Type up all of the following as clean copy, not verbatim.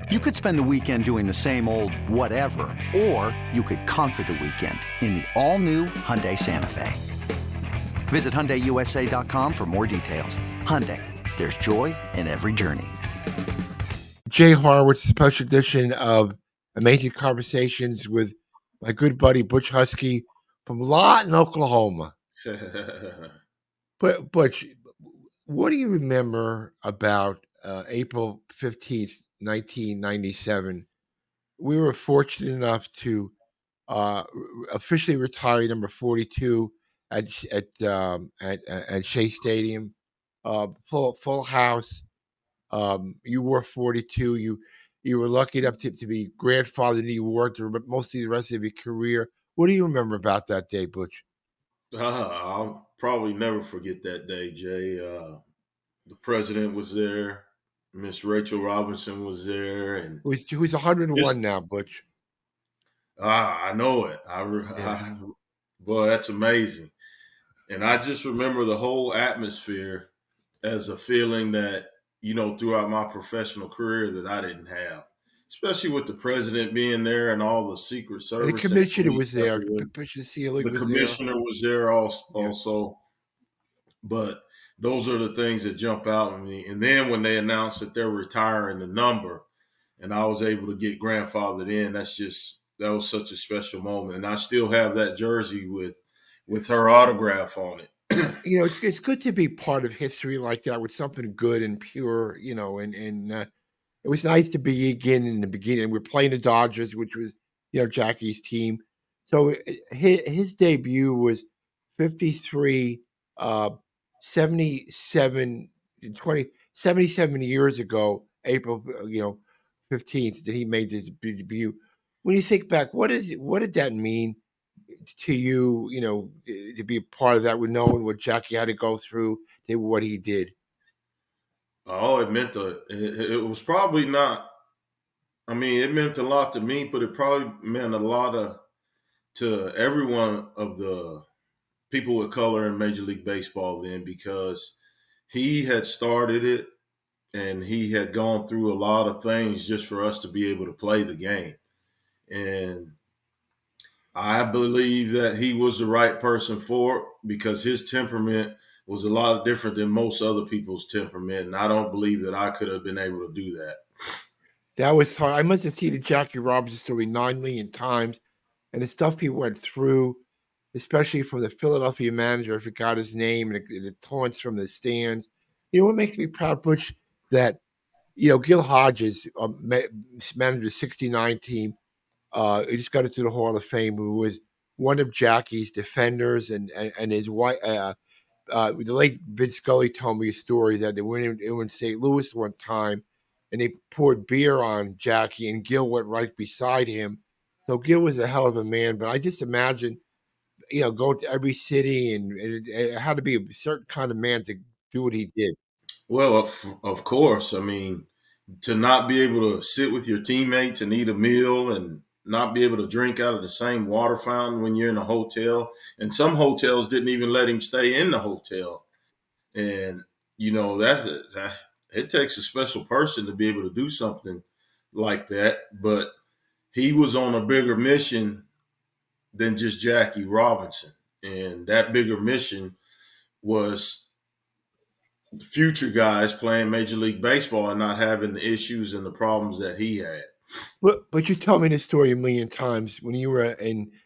You could spend the weekend doing the same old whatever, or you could conquer the weekend in the all-new Hyundai Santa Fe. Visit HyundaiUSA.com for more details. Hyundai, there's joy in every journey. Jay Horwitz, special edition of Amazing Conversations with my good buddy Butch Husky from Lawton, Oklahoma. But Butch, what do you remember about April 15th, 1997? We were fortunate enough to officially retire number 42 at Shea Stadium. Full house. You were 42. You were lucky enough to be grandfathered into your work mostly the rest of your career. What do you remember about that day, Butch? I'll probably never forget that day, Jay. The president was there. Miss Rachel Robinson was there, and Who's 101 now, Butch? I know it. Boy, that's amazing. And I just remember the whole atmosphere as a feeling that, throughout my professional career that I didn't have, especially with the president being there and all the Secret Service. And the commissioner was there. The commissioner was there also. But those are the things that jump out at me. And then when they announced that they're retiring the number and I was able to get grandfathered in, that was such a special moment. And I still have that jersey with her autograph on it. It's good to be part of history like that with something good and pure, and it was nice to be again in the beginning. We're playing the Dodgers, which was, Jackie's team. So his debut was 53, 77 years ago, April, 15th, that he made his debut. When you think back, what did that mean to you, to be a part of that, with knowing what Jackie had to go through, what he did? Oh, it was probably not, it meant a lot to me, but it probably meant a lot to everyone of the people with color in Major League Baseball then, because he had started it and he had gone through a lot of things just for us to be able to play the game. And I believe that he was the right person for it because his temperament was a lot different than most other people's temperament. And I don't believe that I could have been able to do that. That was hard. I must have seen the Jackie Robinson story 9 million times, and the stuff he went through, especially from the Philadelphia manager, I forgot his name, and the taunts from the stands. What makes me proud, Butch, that, Gil Hodges, manager the 69 team, he just got into the Hall of Fame, who was one of Jackie's defenders, and his wife, the late Vince Scully told me a story that they went in St. Louis one time, and they poured beer on Jackie, and Gil went right beside him. So Gil was a hell of a man, but I just imagine, going to every city, and it had to be a certain kind of man to do what he did. Well, of course. To not be able to sit with your teammates and eat a meal and not be able to drink out of the same water fountain when you're in a hotel. And some hotels didn't even let him stay in the hotel. And, that it takes a special person to be able to do something like that. But he was on a bigger mission than just Jackie Robinson. And that bigger mission was future guys playing Major League Baseball and not having the issues and the problems that he had. But you told me this story a million times. When you were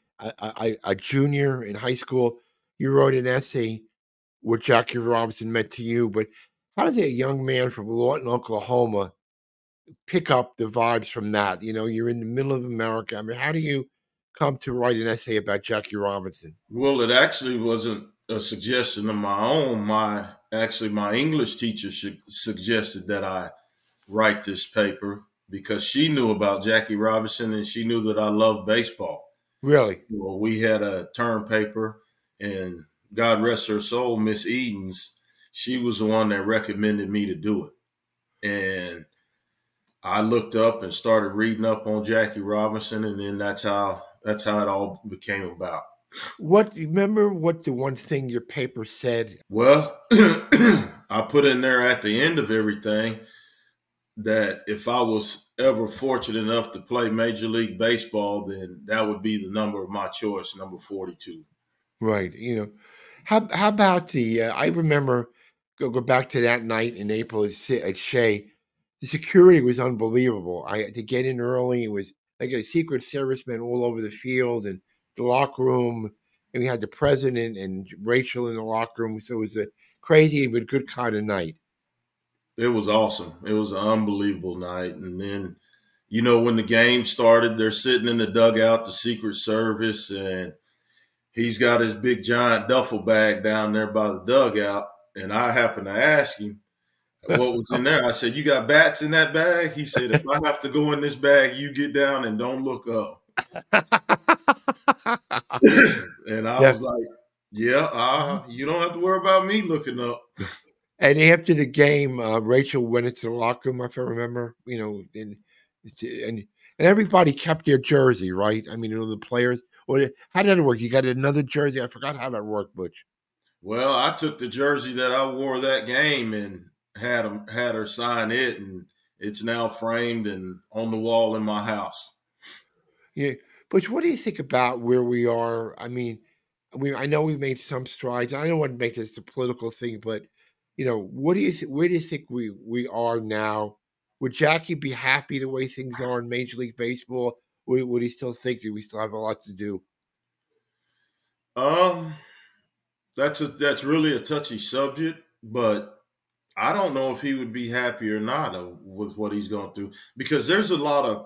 a junior in high school, you wrote an essay what Jackie Robinson meant to you. But how does a young man from Lawton, Oklahoma, pick up the vibes from that? You're in the middle of America. How do you come to write an essay about Jackie Robinson? Well, it actually wasn't a suggestion of my own. My English teacher suggested that I write this paper because she knew about Jackie Robinson and she knew that I loved baseball. Really? Well, we had a term paper, and God rest her soul, Miss Edens, she was the one that recommended me to do it. And I looked up and started reading up on Jackie Robinson, and then that's how it all became about. Remember what the one thing your paper said? Well, I put in there at the end of everything that if I was ever fortunate enough to play Major League Baseball, then that would be the number of my choice, number 42. Right. How about the? I remember go back to that night in April at Shea. The security was unbelievable. I had to get in early. It was like a Secret Service men all over the field and the locker room. And we had the president and Rachel in the locker room. So it was a crazy but good kind of night. It was awesome. It was an unbelievable night. And then, when the game started, they're sitting in the dugout, the Secret Service, and he's got his big giant duffel bag down there by the dugout. And I happened to ask him what was in there. I said, "You got bats in that bag?" He said, "If I have to go in this bag, you get down and don't look up." And I was like, "Yeah, you don't have to worry about me looking up." And after the game, Rachel went into the locker room, if I remember, and everybody kept their jersey, right? I mean, the players. Or how did that work? You got another jersey? I forgot how that worked, Butch. Well, I took the jersey that I wore that game and had her sign it, and it's now framed and on the wall in my house. Yeah, Butch, what do you think about where we are? I mean, I know we've made some strides. I don't want to make this a political thing, but what do you where do you think we are now? Would Jackie be happy the way things are in Major League Baseball? Would he still think that we still have a lot to do? That's really a touchy subject, but I don't know if he would be happy or not with what he's going through, because there's a lot of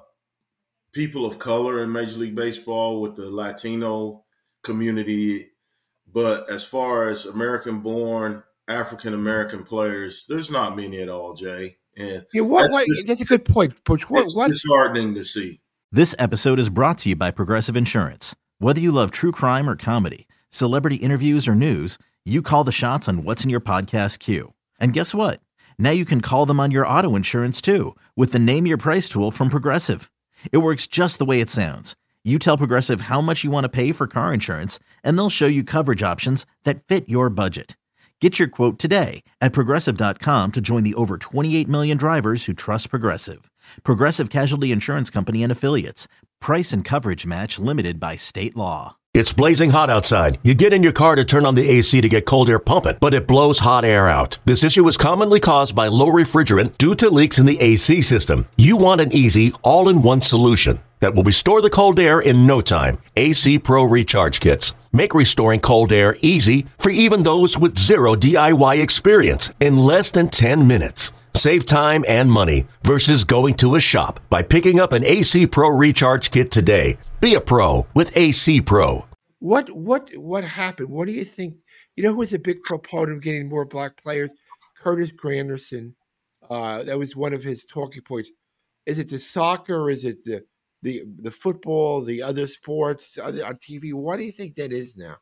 people of color in Major League Baseball with the Latino community, but as far as American-born African-American players, there's not many at all, Jay. And that's a good point, Butch. It's disheartening to see. This episode is brought to you by Progressive Insurance. Whether you love true crime or comedy, celebrity interviews or news, you call the shots on what's in your podcast queue. And guess what? Now you can call them on your auto insurance too with the Name Your Price tool from Progressive. It works just the way it sounds. You tell Progressive how much you want to pay for car insurance, and they'll show you coverage options that fit your budget. Get your quote today at Progressive.com to join the over 28 million drivers who trust Progressive. Progressive Casualty Insurance Company and Affiliates. Price and coverage match limited by state law. It's blazing hot outside. You get in your car to turn on the AC to get cold air pumping, but it blows hot air out. This issue is commonly caused by low refrigerant due to leaks in the AC system. You want an easy, all-in-one solution that will restore the cold air in no time. AC Pro Recharge Kits make restoring cold air easy for even those with zero DIY experience in less than 10 minutes. Save time and money versus going to a shop by picking up an AC Pro Recharge Kit today. Be a pro with AC Pro. What happened? What do you think? Who was a big proponent of getting more black players? Curtis Granderson. That was one of his talking points. Is it the soccer? Is it the football? The other sports on TV? What do you think that is now?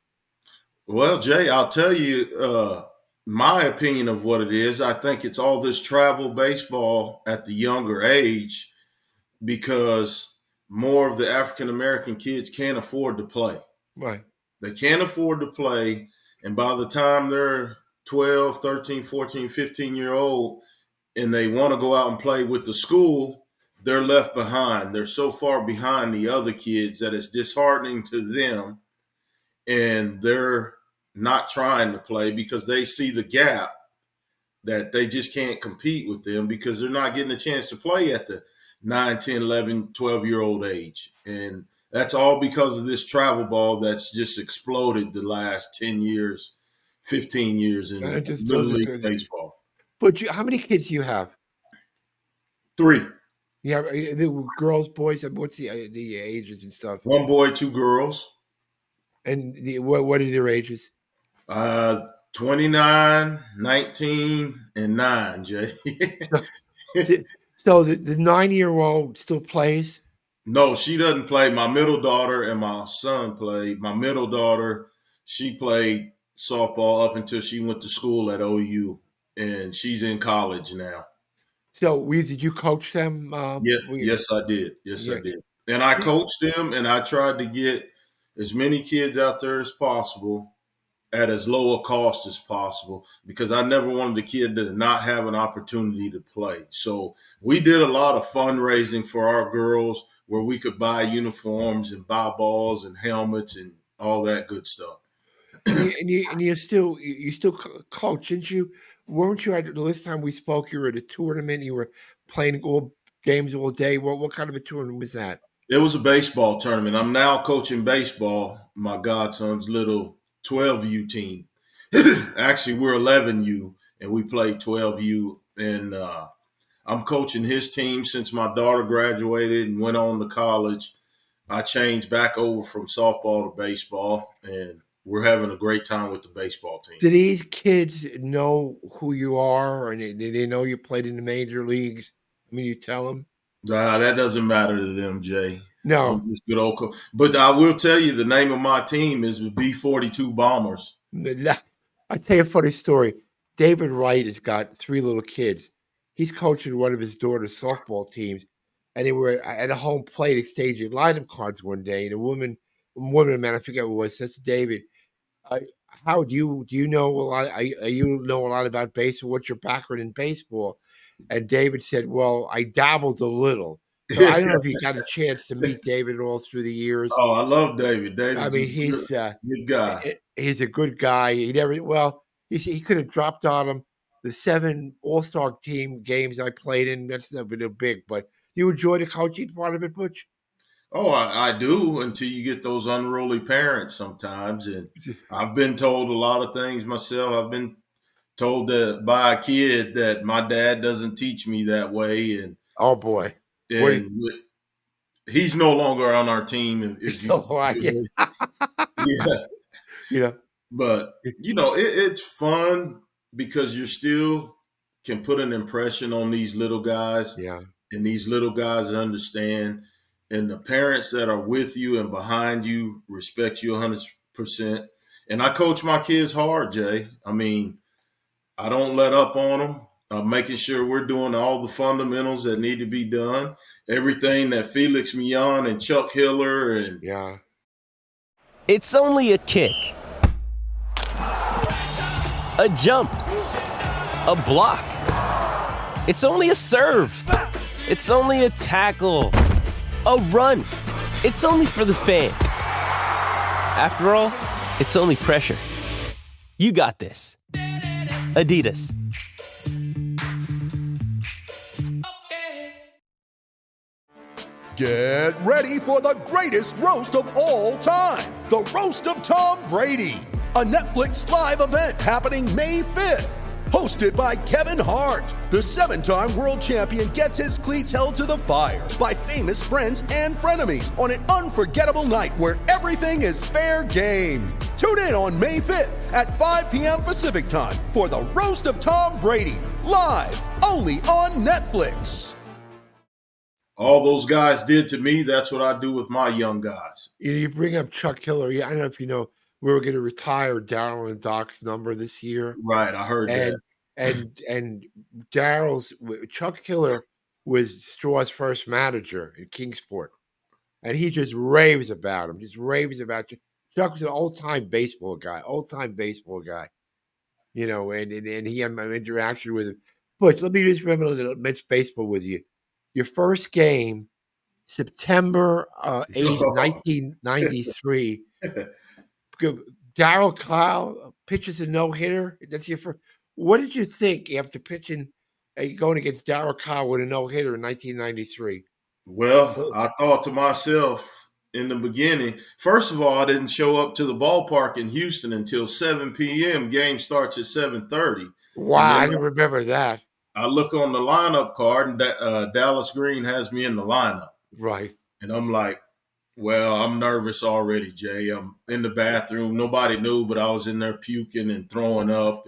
Well, Jay, I'll tell you my opinion of what it is. I think it's all this travel baseball at the younger age, because more of the African-American kids can't afford to play. Right. They can't afford to play. And by the time they're 12, 13, 14, 15-year-old and they want to go out and play with the school, they're left behind. They're so far behind the other kids that it's disheartening to them. And they're not trying to play because they see the gap that they just can't compete with them because they're not getting a chance to play at the 9, 10, 11, 12-year-old age. And that's all because of this travel ball that's just exploded the last 10 years, 15 years in Little League Baseball. But how many kids do you have? 3. Yeah, the girls, boys, what's the ages and stuff? 1 boy, 2 girls. And what are their ages? 29, 19, and 9, Jay. So the 9-year-old still plays? No, she doesn't play. My middle daughter and my son play. My middle daughter, she played softball up until she went to school at OU, and she's in college now. So, did you coach them? Yes, I did. I did. And I coached them, and I tried to get as many kids out there as possible at as low a cost as possible because I never wanted the kid to not have an opportunity to play. So we did a lot of fundraising for our girls where we could buy uniforms and buy balls and helmets and all that good stuff. You still coach, didn't you? Weren't you at the last time we spoke? You were at a tournament. You were playing all games all day. What kind of a tournament was that? It was a baseball tournament. I'm now coaching baseball. My godson's little 12U team. Actually, we're 11U and we play 12U. And I'm coaching his team since my daughter graduated and went on to college. I changed back over from softball to baseball, and we're having a great time with the baseball team. Do these kids know who you are, and do they know you played in the major leagues? I mean, you tell them? That doesn't matter to them, Jay. No. I'm just good old coach. But I will tell you the name of my team is the B-42 Bombers. I tell you a funny story. David Wright has got 3 little kids. He's coaching one of his daughter's softball teams, and they were at a home plate exchanging lineup cards one day, and a woman, man, I forget what it was, says to David, how do you know a lot? You know a lot about baseball? What's your background in baseball? And David said, "Well, I dabbled a little." So I don't know if you got a chance to meet David all through the years. Oh, I love David. I mean, he's a good guy. He's a good guy. He could have dropped on him. The 7 All-Star team games I played in, that's never been big. But you enjoy the coaching part of it, Butch? Oh, I do until you get those unruly parents sometimes. And I've been told a lot of things myself. I've been told that by a kid that my dad doesn't teach me that way. And oh, boy. And he's no longer on our team. Yeah. But, it's fun because you still can put an impression on these little guys. Yeah. And these little guys understand. And the parents that are with you and behind you respect you 100%. And I coach my kids hard, Jay. I mean, I don't let up on them. I'm making sure we're doing all the fundamentals that need to be done. Everything that Felix Millan and Chuck Hiller and yeah. It's only a kick, a jump, a block. It's only a serve. It's only a tackle, a run. It's only for the fans. After all, it's only pressure. You got this. Adidas. Get ready for the greatest roast of all time, the Roast of Tom Brady, a Netflix live event happening May 5th. Hosted by Kevin Hart, the 7-time world champion gets his cleats held to the fire by famous friends and frenemies on an unforgettable night where everything is fair game. Tune in on May 5th at 5 p.m. Pacific time for the Roast of Tom Brady, live only on Netflix. All those guys did to me, that's what I do with my young guys. You bring up Chuck Hiller. I don't know if you know, we were going to retire Darryl and Doc's number this year. Right, I heard that. And Chuck Hiller was Straw's first manager in Kingsport. And he just raves about him, Chuck was an old-time baseball guy. And he had an interaction with him. But let me just remember a little men's baseball with you. Your first game, September 8th, 1993. Darryl Kyle pitches a no-hitter. That's your first. What did you think after pitching, going against Darryl Kyle with a no-hitter in 1993? Well, I thought to myself in the beginning, first of all, I didn't show up to the ballpark in Houston until 7 p.m. Game starts at 7:30. Wow, I didn't remember that. I look on the lineup card, and Dallas Green has me in the lineup. Right. And I'm like, well, I'm nervous already, Jay. I'm in the bathroom. Nobody knew, but I was in there puking and throwing up.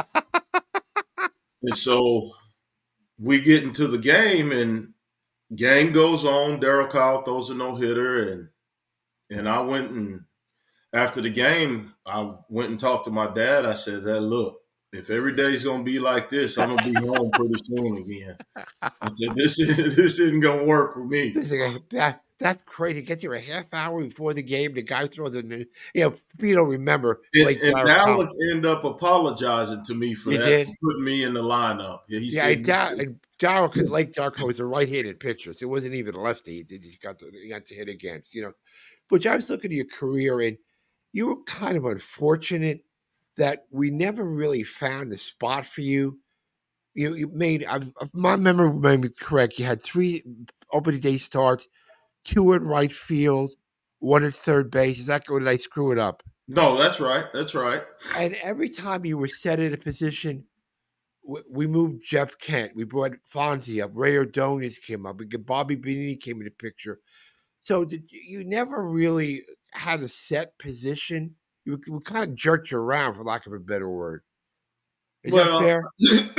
And so we get into the game, and game goes on. Darryl Kyle throws a no-hitter, and I went and after the game, I went and talked to my dad. I said, hey, look, if every day's gonna be like this, I'm gonna be home pretty soon again. I said, this isn't gonna work for me. That's crazy. Get you a half hour before the game. The guy throws a new. People don't remember Blake And Darrell. Dallas ended up apologizing to me for You that, did? for putting me in the lineup. Yeah, he Yeah, said, and Darrell, because Lake Darko was a right-handed pitcher, so it wasn't even a lefty. He got to hit against. But I was looking at your career, and you were kind of unfortunate that we never really found a spot for you. You made, if my memory may be correct, you had 3 opening day starts, 2 at right field, 1 at third base. Is that good? Did I screw it up? no, that's right. That's right. And every time you were set in a position, we moved Jeff Kent. We brought Fonzie up. Ray Ordonez came up. Bobby Benini came in the picture. So you never really had a set position. You were kind of jerked around, for lack of a better word. Is that fair?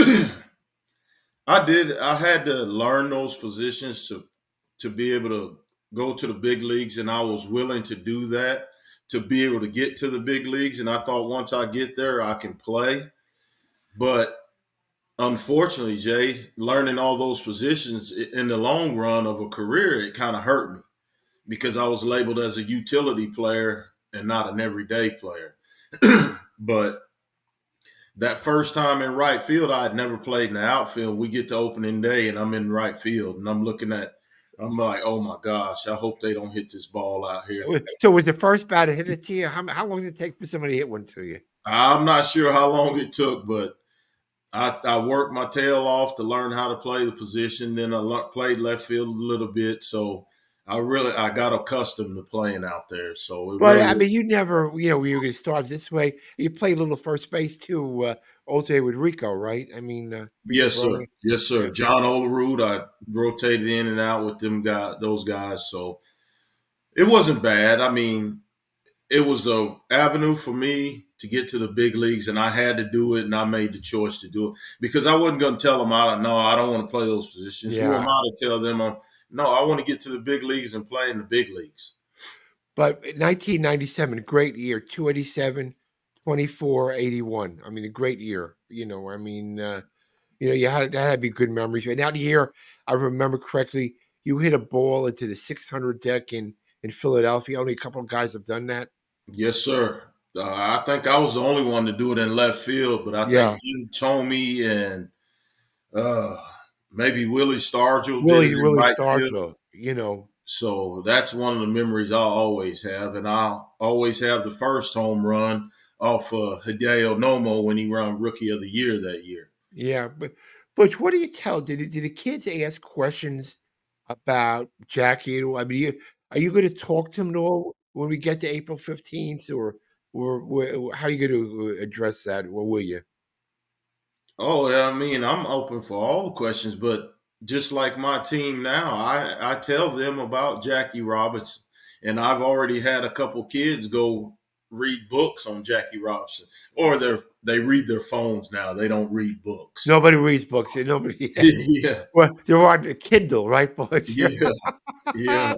I had to learn those positions to be able to go to the big leagues, and I was willing to do that to be able to get to the big leagues. And I thought once I get there, I can play. But unfortunately, Jay, learning all those positions in the long run of a career, it kind of hurt me because I was labeled as a utility player and not an everyday player. But that first time in right field, I had never played in the outfield. We get to opening day, and I'm in right field, and I'm like, oh my gosh, I hope they don't hit this ball out here. So was the first batter hit it to you? How long did it take for somebody to hit one to you? I'm not sure how long it took, but I worked my tail off to learn how to play the position. Then I played left field a little bit, so I got accustomed to playing out there. So, you never, we were going to start this way. You played a little first base too, ultimately with Rico, right? Yes, sir. Yes, sir. Yeah. John Olerud, I rotated in and out with those guys. So it wasn't bad. It was a avenue for me to get to the big leagues, and I had to do it, and I made the choice to do it because I wasn't going to tell them, I don't want to play those positions. Yeah. Who am I to tell them? No, I want to get to the big leagues and play in the big leagues. But 1997, great year, 287, 24, 81. A great year. You had to be good memories. And that year, I remember correctly, you hit a ball into the 600 deck in Philadelphia. Only a couple of guys have done that. Yes, sir. I think I was the only one to do it in left field, but I think Jim Thome and maybe Willie Stargell. Willie Stargell, So that's one of the memories I'll always have. And I'll always have the first home run off Hideo Nomo when he ran Rookie of the Year that year. Yeah, but what do you tell? Did the kids ask questions about Jackie? Are you going to talk to them at all when we get to April 15th, or how are you going to address that, or will you? Oh, yeah, I'm open for all the questions, but just like my team now, I tell them about Jackie Robinson, and I've already had a couple kids go read books on Jackie Robinson, or they read their phones now. They don't read books. Nobody reads books. Nobody. Yeah. Well, they're on Kindle, right, boys? Yeah. Yeah.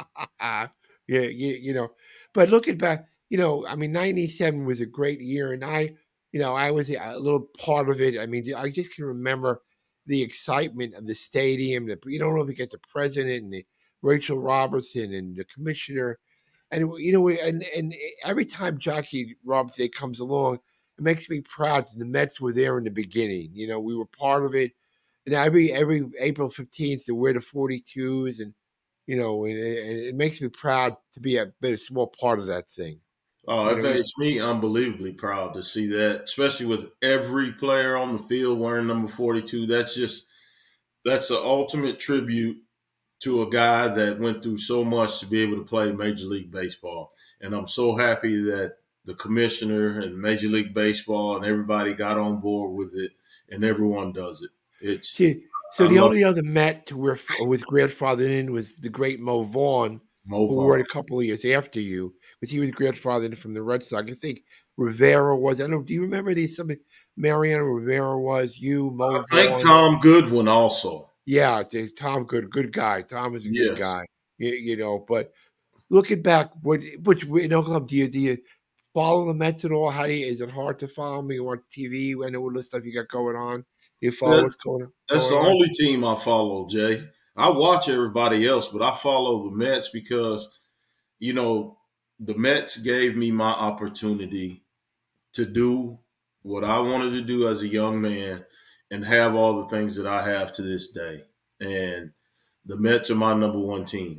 Yeah. But looking back, 97 was a great year, and I was a little part of it. I just can remember the excitement of the stadium. You don't know if you get the president and Rachel Robertson and the commissioner. And and every time Jackie Robinson comes along, it makes me proud that the Mets were there in the beginning. We were part of it. And every April 15th, to wear the 42s, and it makes me proud to be a small part of that thing. Oh, it makes me unbelievably proud to see that, especially with every player on the field wearing number 42. That's the ultimate tribute to a guy that went through so much to be able to play Major League Baseball. And I'm so happy that the commissioner and Major League Baseball and everybody got on board with it, and everyone does it. So the only other Met who was grandfathered in was the great Mo Vaughn, who wore it a couple of years after you, because he was grandfathered in from the Red Sox. I think Rivera was. I don't know. Do you remember somebody? Mariano Rivera was. Mo. I think Tom Goodwin also. Yeah, Tom good guy. Tom is a good guy. But looking back, in Oklahoma, do you follow the Mets at all? Is it hard to follow me on TV? I know all the stuff you got going on. Do you follow what's That's the going on? only team I follow, Jay. I watch everybody else, but I follow the Mets because, the Mets gave me my opportunity to do what I wanted to do as a young man and have all the things that I have to this day. And the Mets are my number one team.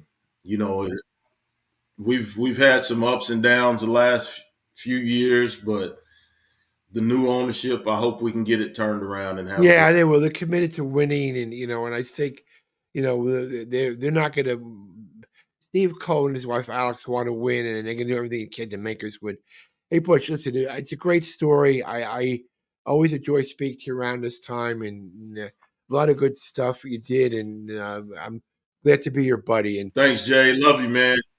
We've had some ups and downs the last few years, but the new ownership, I hope we can get it turned around and have. Yeah, they will. They're committed to winning, and I think, they're not going to. Steve Cohen and his wife Alex want to win, and they're going to do everything they can to make us win. Hey, Butch, listen, it's a great story. I always enjoy speaking to you around this time, and a lot of good stuff you did, and I'm glad to be your buddy. And thanks, Jay. Love you, man.